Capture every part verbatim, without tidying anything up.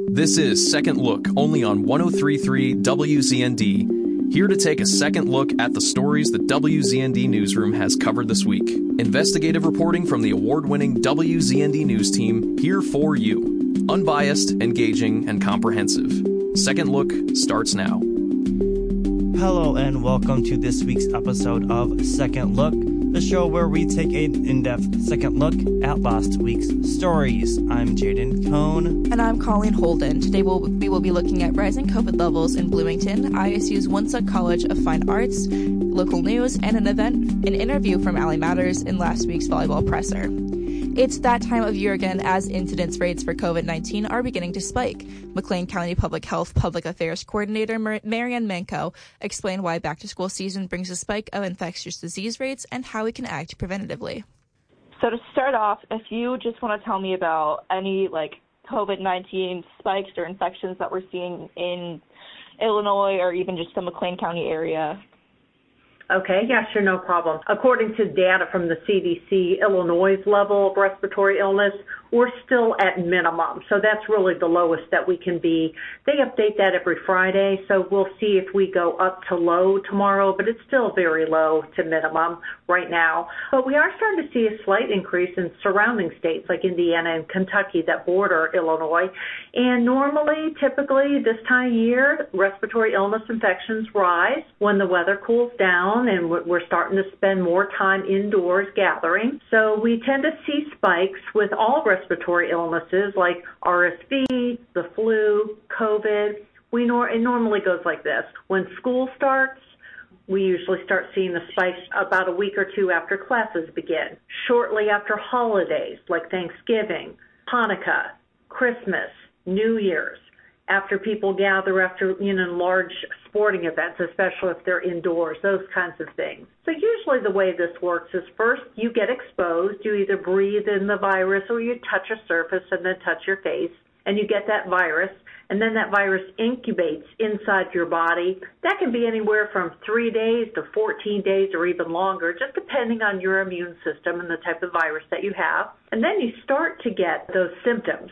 This is Second Look, only on one oh three point three W Z N D. Here to take a second look at the stories the W Z N D newsroom has covered this week. Investigative reporting from the award-winning W Z N D news team, here for you. Unbiased, engaging, and comprehensive. Second Look starts now. Hello and welcome to this week's episode of Second Look, the show where we take an in-depth second look at last week's stories. I'm Jaden Cohn. And I'm Colleen Holden. Today we'll, we will be looking at rising COVID levels in Bloomington, I S U's Woonsocket College of Fine Arts, local news, and an event, an interview from Allie Matters in last week's volleyball presser. It's that time of year again as incidence rates for COVID nineteen are beginning to spike. McLean County Public Health Public Affairs Coordinator Mar- Marianne Manco explained why back-to-school season brings a spike of infectious disease rates and how we can act preventatively. So to start off, if you just want to tell me about any like COVID nineteen spikes or infections that we're seeing in Illinois or even just the McLean County area. Okay, yeah, sure, no problem. According to data from the C D C, Illinois' level of respiratory illness, we're still at minimum. So that's really the lowest that we can be. They update that every Friday, so we'll see if we go up to low tomorrow, but it's still very low to minimum right now. But we are starting to see a slight increase in surrounding states like Indiana and Kentucky that border Illinois. And normally, typically, this time of year, respiratory illness infections rise when the weather cools down and we're starting to spend more time indoors gathering. So we tend to see spikes with all respiratory illnesses like R S V, the flu, COVID. We nor- it normally goes like this. When school starts, we usually start seeing the spikes about a week or two after classes begin. Shortly after holidays like Thanksgiving, Hanukkah, Christmas, New Year's, after people gather after, you know, large sporting events, especially if they're indoors, those kinds of things. So usually the way this works is first you get exposed, you either breathe in the virus or you touch a surface and then touch your face, and you get that virus, and then that virus incubates inside your body. That can be anywhere from three days to fourteen days or even longer, just depending on your immune system and the type of virus that you have. And then you start to get those symptoms.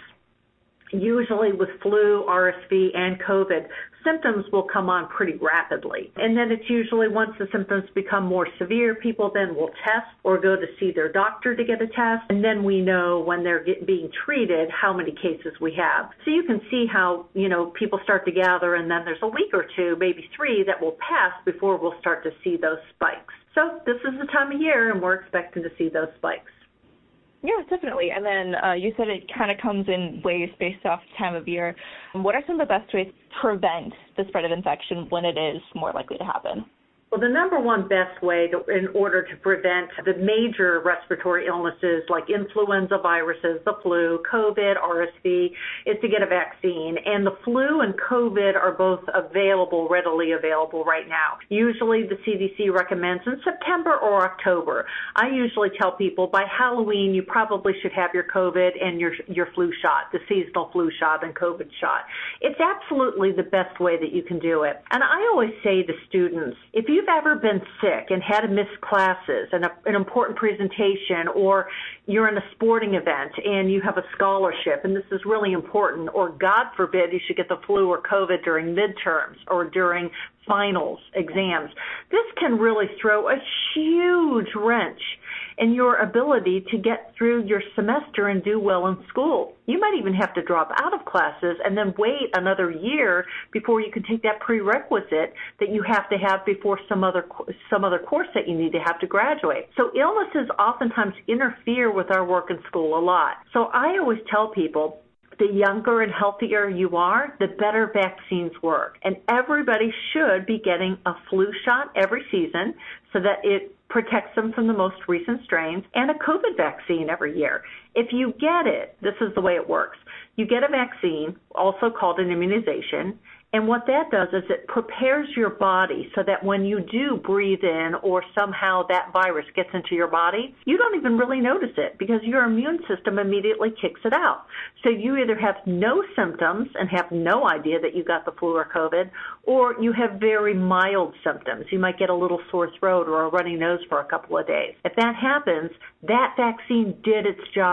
Usually with flu, R S V, and COVID, symptoms will come on pretty rapidly. And then it's usually once the symptoms become more severe, people then will test or go to see their doctor to get a test. And then we know when they're get, being treated how many cases we have. So you can see how, you know, people start to gather and then there's a week or two, maybe three, that will pass before we'll start to see those spikes. So this is the time of year and we're expecting to see those spikes. Yeah, definitely. And then uh, you said it kind of comes in waves based off time of year. What are some of the best ways to prevent the spread of infection when it is more likely to happen? Well, the number one best way to, in order to prevent the major respiratory illnesses like influenza viruses, the flu, COVID, R S V, is to get a vaccine. And the flu and COVID are both available, readily available right now. Usually the C D C recommends in September or October. I usually tell people by Halloween you probably should have your COVID and your your flu shot, the seasonal flu shot and COVID shot. It's absolutely the best way that you can do it. And I always say to students, if you you've ever been sick and had to miss classes and a, an important presentation, or you're in a sporting event and you have a scholarship and this is really important, or God forbid you should get the flu or COVID during midterms or during finals, exams, this can really throw a huge wrench in your ability to get through your semester and do well in school. You might even have to drop out of classes and then wait another year before you can take that prerequisite that you have to have before some other some other course that you need to have to graduate. So illnesses oftentimes interfere with our work in school a lot. So I always tell people, the younger and healthier you are, the better vaccines work. And everybody should be getting a flu shot every season so that it protects them from the most recent strains, and a COVID vaccine every year. If you get it, this is the way it works. You get a vaccine, also called an immunization, and what that does is it prepares your body so that when you do breathe in or somehow that virus gets into your body, you don't even really notice it because your immune system immediately kicks it out. So you either have no symptoms and have no idea that you got the flu or COVID, or you have very mild symptoms. You might get a little sore throat or a runny nose for a couple of days. If that happens, that vaccine did its job.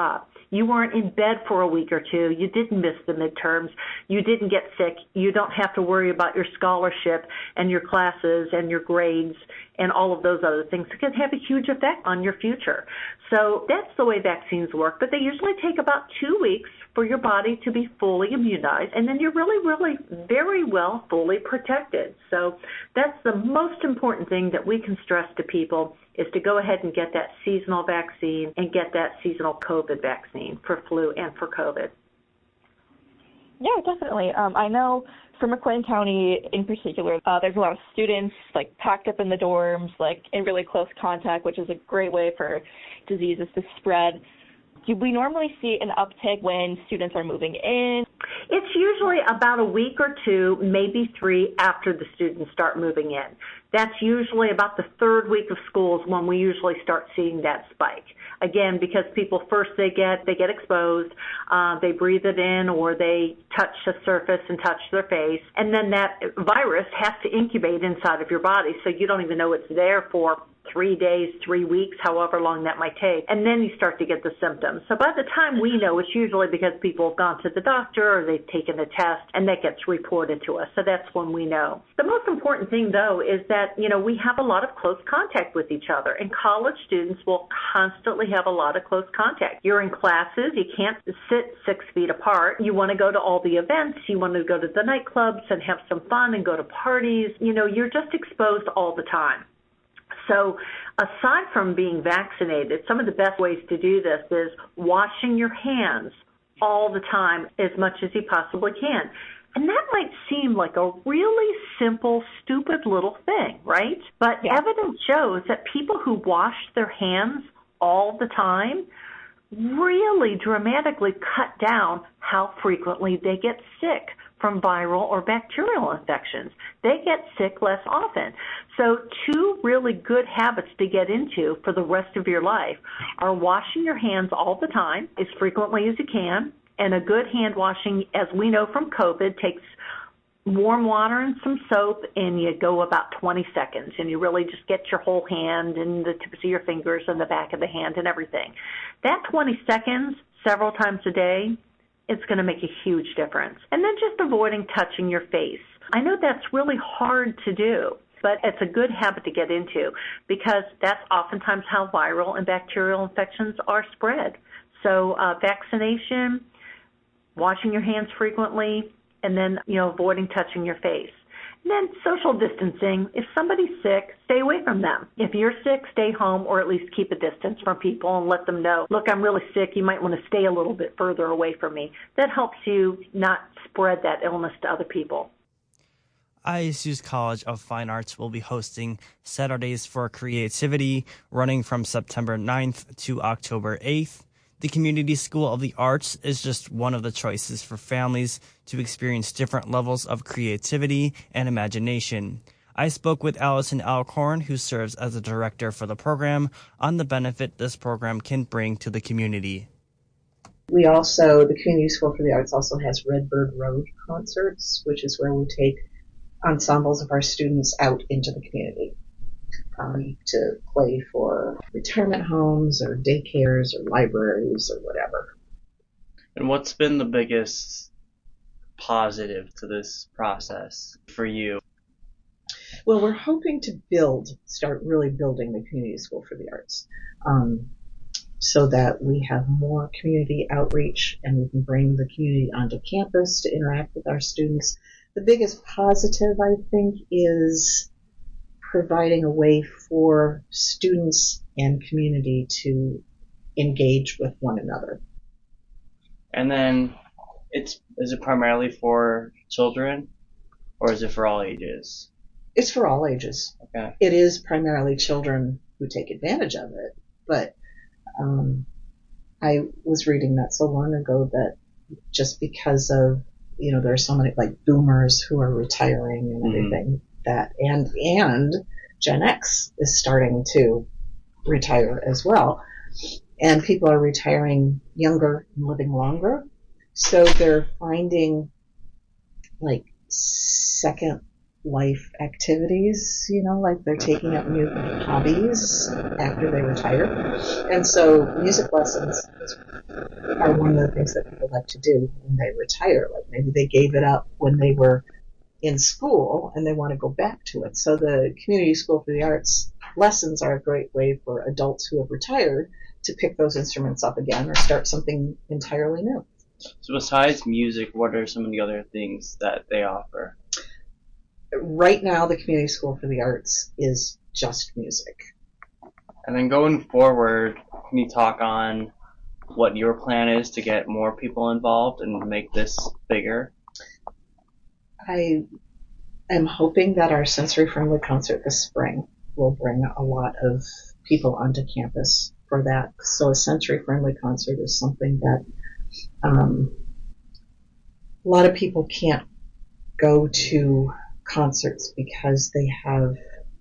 You weren't in bed for a week or two. You didn't miss the midterms. You didn't get sick. You don't have to worry about your scholarship and your classes and your grades and all of those other things. It can have a huge effect on your future. So that's the way vaccines work, but they usually take about two weeks for your body to be fully immunized, and then you're really, really very well fully protected. So that's the most important thing that we can stress to people is to go ahead and get that seasonal vaccine and get that seasonal COVID vaccine for flu and for COVID. Yeah, definitely. Um, I know for McLean County in particular, uh, there's a lot of students like packed up in the dorms, like in really close contact, which is a great way for diseases to spread. Do we normally see an uptick when students are moving in? It's usually about a week or two, maybe three, after the students start moving in. That's usually about the third week of school is when we usually start seeing that spike. Again, because people first they get they get exposed, uh, they breathe it in or they touch a surface and touch their face, and then that virus has to incubate inside of your body, so you don't even know it's there for three days, three weeks, however long that might take, and then you start to get the symptoms. So by the time we know, it's usually because people have gone to the doctor or they've taken a test, and that gets reported to us. So that's when we know. The most important thing, though, is that, you know, we have a lot of close contact with each other, and college students will constantly have a lot of close contact. You're in classes. You can't sit six feet apart. You want to go to all the events. You want to go to the nightclubs and have some fun and go to parties. You know, you're just exposed all the time. So aside from being vaccinated, some of the best ways to do this is washing your hands all the time as much as you possibly can. And that might seem like a really simple, stupid little thing, right? But yeah. Evidence shows that people who wash their hands all the time really dramatically cut down how frequently they get sick from viral or bacterial infections. They get sick less often. So two really good habits to get into for the rest of your life are washing your hands all the time, as frequently as you can, and a good hand washing, as we know from COVID, takes warm water and some soap, and you go about twenty seconds, and you really just get your whole hand and the tips of your fingers and the back of the hand and everything. That twenty seconds, several times a day, it's going to make a huge difference. And then just avoiding touching your face. I know that's really hard to do, but it's a good habit to get into because that's oftentimes how viral and bacterial infections are spread. So uh, vaccination, washing your hands frequently, and then, you know, avoiding touching your face. And then social distancing. If somebody's sick, stay away from them. If you're sick, stay home or at least keep a distance from people and let them know, look, I'm really sick. You might want to stay a little bit further away from me. That helps you not spread that illness to other people. I S U's College of Fine Arts will be hosting Saturdays for Creativity running from September ninth to October eighth. The Community School of the Arts is just one of the choices for families to experience different levels of creativity and imagination. I spoke with Allison Alcorn, who serves as a director for the program, on the benefit this program can bring to the community. We also, the Community School for the Arts also has Redbird Road concerts, which is where we take ensembles of our students out into the community. Um, to play for retirement homes or daycares or libraries or whatever. And what's been the biggest positive to this process for you? Well, we're hoping to build, start really building the Community School for the Arts um, so that we have more community outreach and we can bring the community onto campus to interact with our students. The biggest positive, I think, is providing a way for students and community to engage with one another. And then, it's is it primarily for children, or is it for all ages? It's for all ages. Okay. It is primarily children who take advantage of it, but um, I was reading not so long ago that just because of, you know, there are so many like boomers who are retiring and everything, mm-hmm. that and and Gen X is starting to retire as well, and people are retiring younger and living longer, so they're finding like second life activities, you know, like they're taking up new hobbies after they retire. And so music lessons are one of the things that people like to do when they retire. Like maybe they gave it up when they were in school and they want to go back to it. So the Community School for the Arts lessons are a great way for adults who have retired to pick those instruments up again or start something entirely new. So besides music, what are some of the other things that they offer? Right now, the Community School for the Arts is just music. And then going forward, can you talk on what your plan is to get more people involved and make this bigger? I am hoping that our sensory-friendly concert this spring will bring a lot of people onto campus for that. So a sensory-friendly concert is something that um, a lot of people can't go to concerts because they have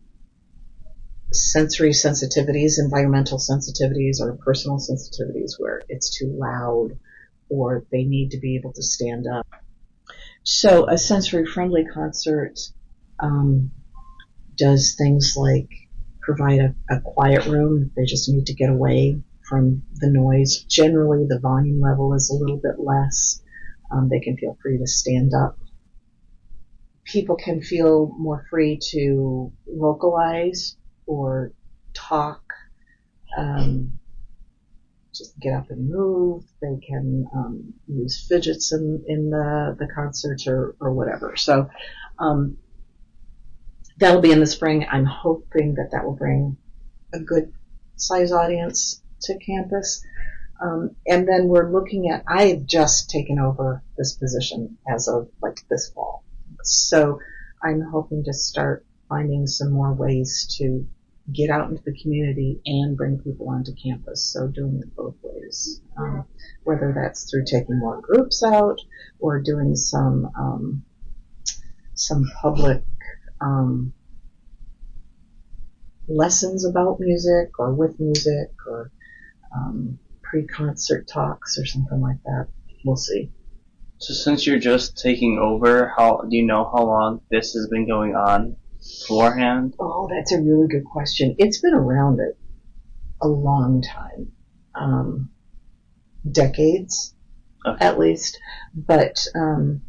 sensory sensitivities, environmental sensitivities, or personal sensitivities where it's too loud or they need to be able to stand up. So a sensory-friendly concert um, does things like provide a, a quiet room if they just need to get away from the noise. Generally, the volume level is a little bit less. Um, they can feel free to stand up. People can feel more free to vocalize or talk, um, just get up and move. They can um, use fidgets in, in the, the concerts or, or whatever. So um, that'll be in the spring. I'm hoping that that will bring a good size audience to campus. Um, and then we're looking at, I've just taken over this position as of like this fall. So I'm hoping to start finding some more ways to get out into the community and bring people onto campus. So doing it both ways, um, whether that's through taking more groups out or doing some um, some public um, lessons about music or with music or um, pre-concert talks or something like that. We'll see. So since you're just taking over, how do you know how long this has been going on beforehand? Oh, that's a really good question. It's been around it a long time, um, decades okay. at least, but um,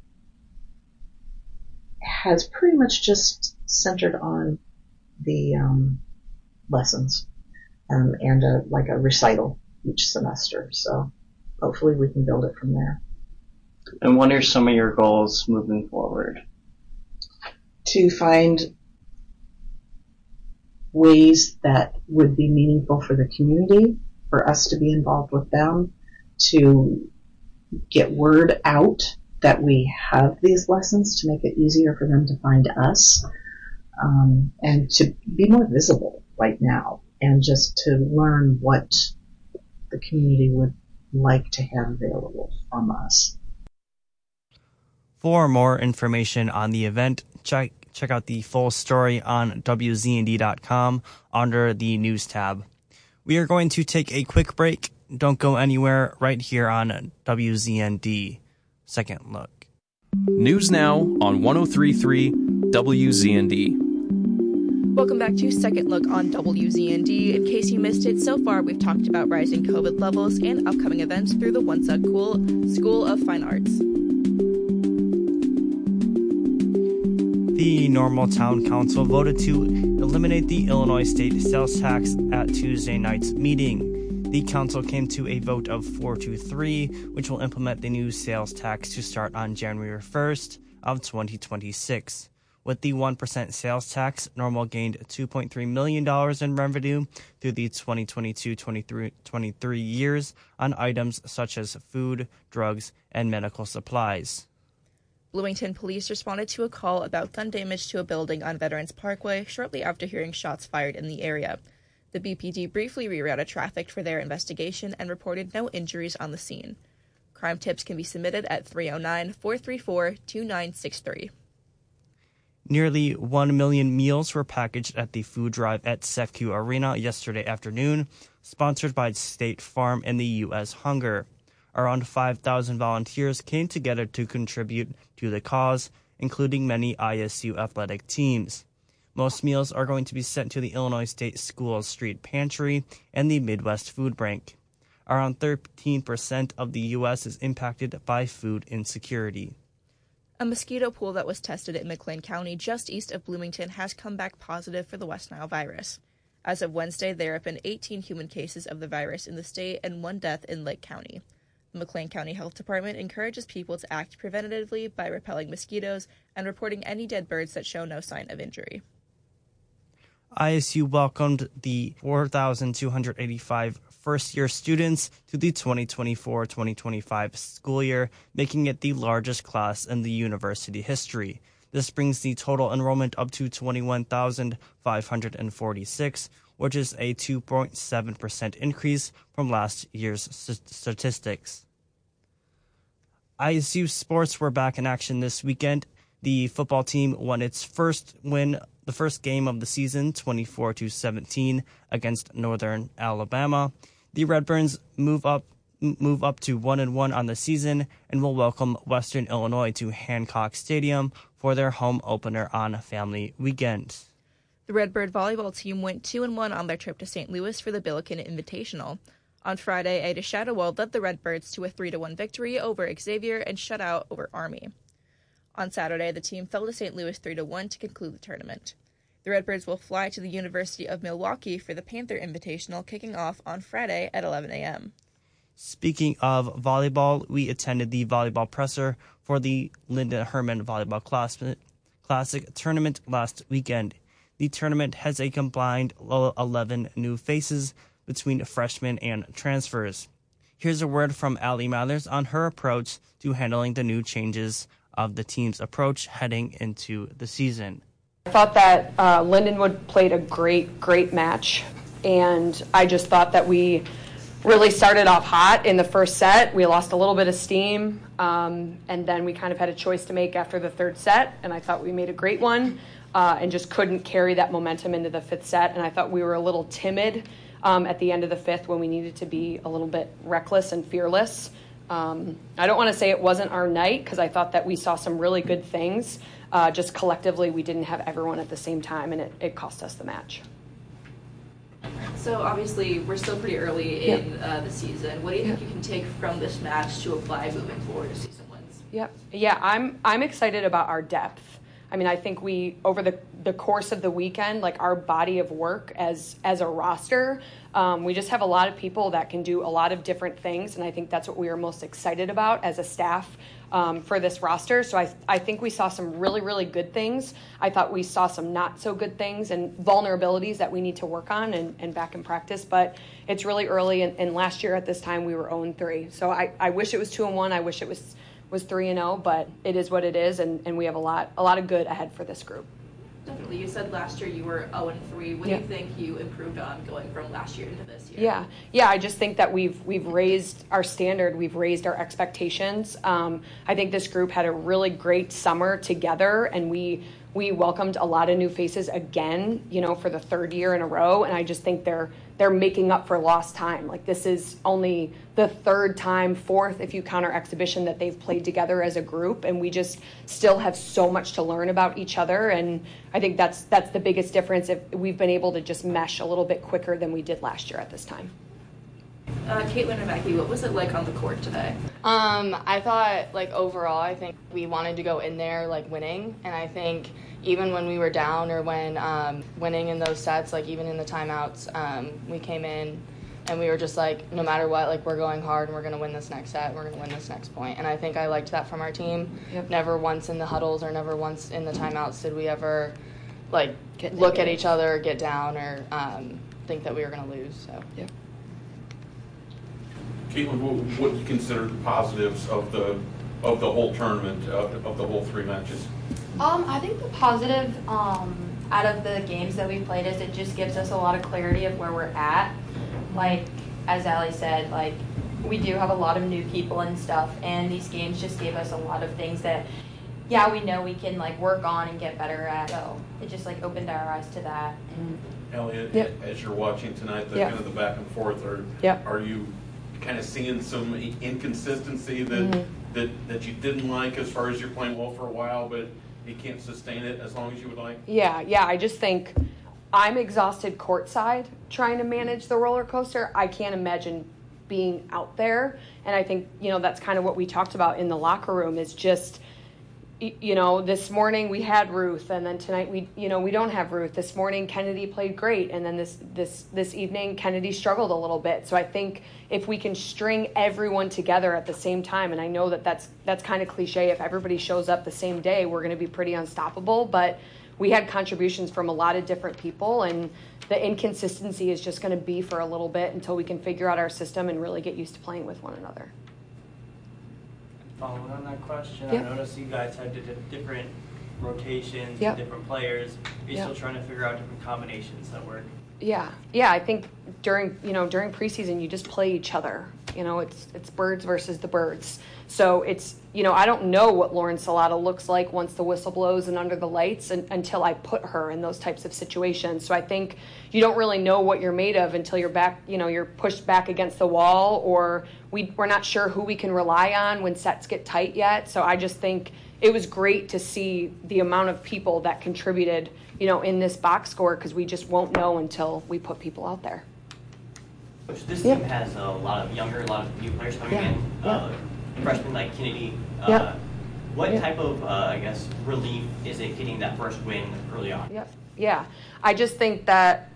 has pretty much just centered on the um, lessons um, and a, like a recital each semester. So hopefully we can build it from there. And what are some of your goals moving forward? To find ways that would be meaningful for the community, for us to be involved with them, to get word out that we have these lessons, to make it easier for them to find us, um, and to be more visible right now, and just to learn what the community would like to have available from us. For more information on the event, check check out the full story on W Z N D dot com under the News tab. We are going to take a quick break. Don't go anywhere, right here on W Z N D. Second Look. News now on one oh three point three W Z N D. Welcome back to Second Look on W Z N D. In case you missed it, so far we've talked about rising COVID levels and upcoming events through the Woonsock School of Fine Arts. The Normal Town Council voted to eliminate the Illinois state sales tax at Tuesday night's meeting. The council came to a vote of four to three, which will implement the new sales tax to start on January first of twenty twenty-six. With the one percent sales tax, Normal gained two point three million dollars in revenue through the twenty twenty-two twenty-three years on items such as food, drugs, and medical supplies. Bloomington police responded to a call about gun damage to a building on Veterans Parkway shortly after hearing shots fired in the area. The B P D briefly rerouted traffic for their investigation and reported no injuries on the scene. Crime tips can be submitted at three oh nine, four three four, two nine six three. Nearly one million meals were packaged at the food drive at C E F C U Arena yesterday afternoon, sponsored by State Farm and the U S Hunger. Around five thousand volunteers came together to contribute to the cause, including many I S U athletic teams. Most meals are going to be sent to the Illinois State Schools Street Pantry and the Midwest Food Bank. Around thirteen percent of the U S is impacted by food insecurity. A mosquito pool that was tested in McLean County just east of Bloomington has come back positive for the West Nile virus. As of Wednesday, there have been eighteen human cases of the virus in the state and one death in Lake County. The McLean County Health Department encourages people to act preventatively by repelling mosquitoes and reporting any dead birds that show no sign of injury. I S U welcomed the four thousand two hundred eighty-five first-year students to the twenty twenty-four twenty twenty-five school year, making it the largest class in the university history. This brings the total enrollment up to twenty-one thousand five hundred forty-six, which is a two point seven percent increase from last year's statistics. I S U sports were back in action this weekend. The football team won its first win, the first game of the season, twenty-four to seventeen, against Northern Alabama. The Redbirds move up move up to one and one on the season and will welcome Western Illinois to Hancock Stadium for their home opener on Family Weekend. The Redbird volleyball team went two and one on their trip to Saint Louis for the Billiken Invitational. On Friday, Ada Shadowell led the Redbirds to a three to one victory over Xavier and shutout over Army. On Saturday, the team fell to Saint Louis three to one to conclude the tournament. The Redbirds will fly to the University of Milwaukee for the Panther Invitational, kicking off on Friday at eleven a.m. Speaking of volleyball, we attended the volleyball presser for the Linda Herman Volleyball Classic tournament last weekend. The tournament has a combined eleven new faces between freshmen and transfers. Here's a word from Allie Mathers on her approach to handling the new changes of the team's approach heading into the season. I thought that uh, Lindenwood played a great, great match, and I just thought that we really started off hot in the first set. We lost a little bit of steam, um, and then we kind of had a choice to make after the third set, and I thought we made a great one uh, and just couldn't carry that momentum into the fifth set, and I thought we were a little timid um, at the end of the fifth when we needed to be a little bit reckless and fearless. Um, I don't want to say it wasn't our night because I thought that we saw some really good things. Uh, just collectively, we didn't have everyone at the same time, and it, it cost us the match. So obviously, we're still pretty early in Yep. uh, the season. What do you think you can take from this match to apply moving forward to season wins? Yep. Yeah, I'm I'm excited about our depth. I mean, I think we, over the, the course of the weekend, like our body of work as as a roster, um, we just have a lot of people that can do a lot of different things, and I think that's what we are most excited about as a staff um, for this roster. So I I think we saw some really, really good things. I thought we saw some not so good things and vulnerabilities that we need to work on and, and back in practice, but it's really early, and, and last year at this time we were oh and three. So I, I wish it was two and one. I wish it was was three and oh, but it is what it is, and, and we have a lot a lot of good ahead for this group. Definitely. You said last year you were oh and three. What Yeah. do you think you improved on going from last year into this year? Yeah, yeah. I just think that we've we've raised our standard, we've raised our expectations. Um, I think this group had a really great summer together, and we we welcomed a lot of new faces again, you know, for the third year in a row. And I just think they're they're making up for lost time. Like, this is only the third time, fourth if you count our exhibition, that they've played together as a group, and we just still have so much to learn about each other. And I think that's that's the biggest difference. If we've been able to just mesh a little bit quicker than we did last year at this time. Uh, Caitlin and Mackie, what was it like on the court today? Um, I thought, like, overall, I think we wanted to go in there, like, winning. And I think even when we were down or when um, winning in those sets, like, even in the timeouts, um, we came in and we were just like, no matter what, like, we're going hard and we're going to win this next set, we're going to win this next point. And I think I liked that from our team. Yep. Never once in the huddles or never once in the timeouts did we ever, like, Get look at negative. each other, get down, or um, think that we were going to lose. So. Yep. Caitlin, what, what do you consider the positives of the of the whole tournament, of, of the whole three matches? Um, I think the positive um, out of the games that we played is it just gives us a lot of clarity of where we're at. Like, as Allie said, like, we do have a lot of new people and stuff, and these games just gave us a lot of things that, yeah, we know we can, like, work on and get better at. So it just, like, opened our eyes to that. Elliot, Yep. as you're watching tonight, the Yep. kind of the back and forth, are Yep. are you kind of seeing some inconsistency that Mhm. that that you didn't like as far as you're playing well for a while, but he can't sustain it as long as you would like? Yeah, yeah. I just think I'm exhausted courtside trying to manage the roller coaster. I can't imagine being out there. And I think, you know, that's kind of what we talked about in the locker room is just, you know, this morning we had Ruth, and then tonight we, you know, we don't have Ruth. This morning Kennedy played great, and then this this this evening Kennedy struggled a little bit. So I think if we can string everyone together at the same time, and I know that that's that's kind of cliche. If everybody shows up the same day, we're going to be pretty unstoppable. But we had contributions from a lot of different people, and the inconsistency is just going to be for a little bit until we can figure out our system and really get used to playing with one another. Following on that question, yep. I noticed you guys had di- different rotations, yep. different players. Are you yep. still trying to figure out different combinations that work? Yeah, yeah. I think during you know during preseason you just play each other. You know, it's it's birds versus the birds. So it's you know I don't know what Lauren Salata looks like once the whistle blows and under the lights, and, until I put her in those types of situations. So I think you don't really know what you're made of until you're back. You know, you're pushed back against the wall, or we we're not sure who we can rely on when sets get tight yet. So I just think it was great to see the amount of people that contributed, you know, in this box score, because we just won't know until we put people out there. Coach, this yep. team has a lot of younger, a lot of new players coming yeah. in. Yeah. Uh, freshmen like Kennedy. Uh, yep. What yep. type of, uh, I guess, relief is it getting that first win early on? Yep. Yeah. I just think that,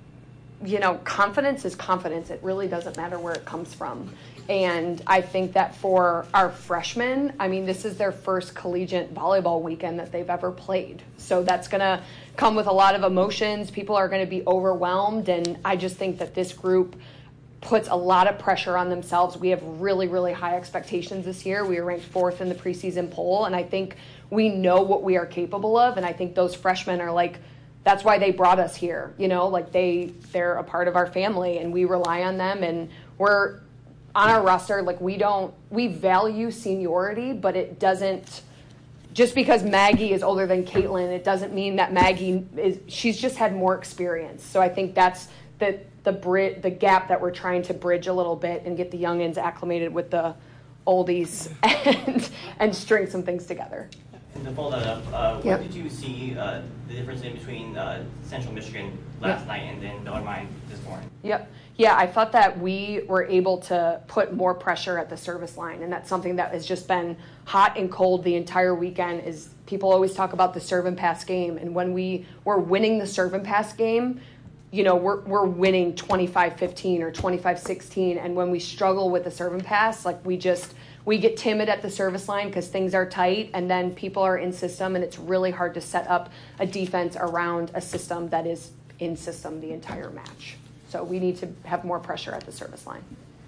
you know, confidence is confidence. It really doesn't matter where it comes from. And I think that for our freshmen, I mean, this is their first collegiate volleyball weekend that they've ever played. So that's going to come with a lot of emotions. People are going to be overwhelmed. And I just think that this group puts a lot of pressure on themselves. We have really, really high expectations this year. We were ranked fourth in the preseason poll. And I think we know what we are capable of. And I think those freshmen are like, that's why they brought us here. You know, like they, they're a part of our family and we rely on them. And we're, on our roster, like we don't, we value seniority, but it doesn't, just because Maggie is older than Caitlin, it doesn't mean that Maggie is, she's just had more experience. So I think that's the, the bri- the gap that we're trying to bridge a little bit and get the youngins acclimated with the oldies and, and string some things together. And to follow that up, uh, yep. what did you see uh, the difference in between uh, Central Michigan last yep. night and then Bellarmine this morning? Yep. Yeah, I thought that we were able to put more pressure at the service line, and that's something that has just been hot and cold the entire weekend. Is people always talk about the serve and pass game, and when we were winning the serve and pass game, you know, we're we're winning twenty-five fifteen or twenty-five sixteen, and when we struggle with the serve and pass, like we just we get timid at the service line because things are tight, and then people are in system, and it's really hard to set up a defense around a system that is in system the entire match. So we need to have more pressure at the service line.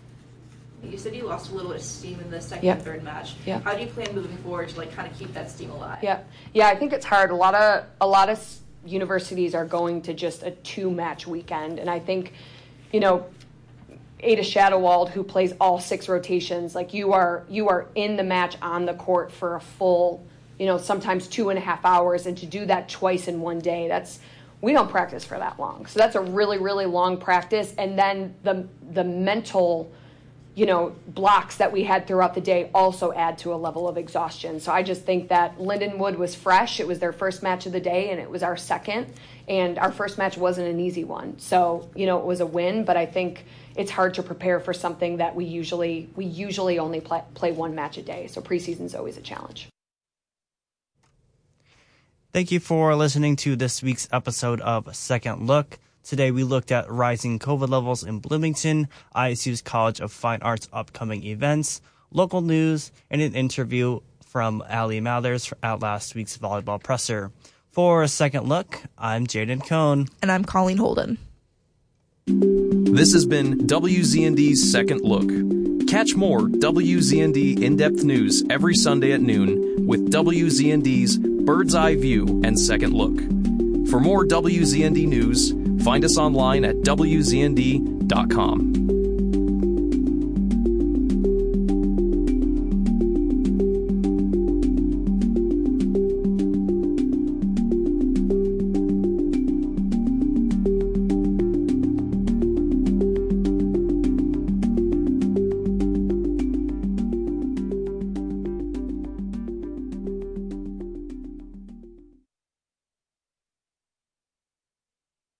You said you lost a little bit of steam in the second yep. and third match. Yep. How do you plan moving forward to like kind of keep that steam alive? Yeah, yeah, I think it's hard. A lot of a lot of universities are going to just a two-match weekend, and I think, you know, Ada Shadowald, who plays all six rotations, like you are you are in the match on the court for a full, you know, sometimes two and a half hours, and to do that twice in one day, that's we don't practice for that long. So that's a really, really long practice. And then the the mental, you know, blocks that we had throughout the day also add to a level of exhaustion. So I just think that Lindenwood was fresh. It was their first match of the day, and it was our second. And our first match wasn't an easy one. So, you know, it was a win, but I think it's hard to prepare for something that we usually we usually only play, play one match a day. So preseason's always a challenge. Thank you for listening to this week's episode of Second Look. Today we looked at rising COVID levels in Bloomington, I S U's College of Fine Arts upcoming events, local news, and an interview from Allie Mathers at last week's volleyball presser. For a Second Look, I'm Jaden Cohn. And I'm Colleen Holden. This has been W Z N D's Second Look. Catch more W Z N D in-depth news every Sunday at noon with W Z N D's Bird's Eye View and Second Look. For more W Z N D news, find us online at W Z N D dot com.